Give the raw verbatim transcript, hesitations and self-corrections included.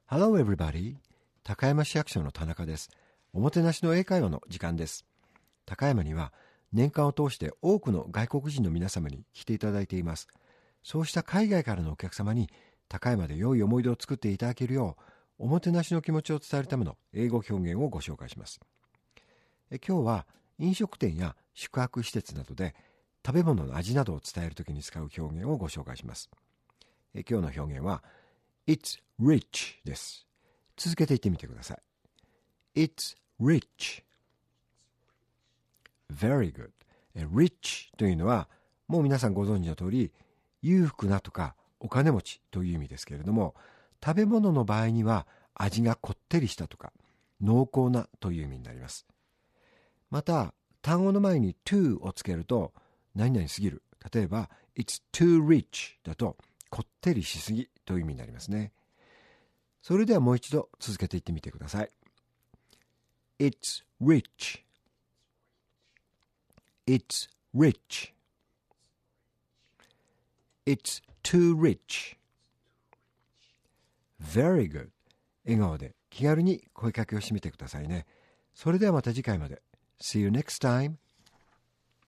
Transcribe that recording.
Hello everybody. 高山市役所の田中です。おもてなしの英会話の時間です。高山には年間を通して多くの外国人の皆様に来ていただいています。そうした海外からのお客様に高山で良い思い出を作っていただけるよう、おもてなしの気持ちを伝えるための英語表現をご紹介します。え今日は飲食店や宿泊施設などで食べ物の味などを伝えるときに使う表現をご紹介します。え今日の表現はIt's rich です。続けて言ってみてください。It's rich. Very good. Rich というのはもう皆さんご存知の通り裕福なとかお金持ちという意味ですけれども、食べ物の場合には味がこってりしたとか濃厚なという意味になります。また単語の前に to をつけると何々すぎる、例えば It's too rich だとこってりしすぎという意味になりますね。それではもう一度続けていってみてください。It's rich. It's rich. It's too rich. Very good. 笑顔で気軽に声かけをしてみてくださいね。それではまた次回まで。See you next time.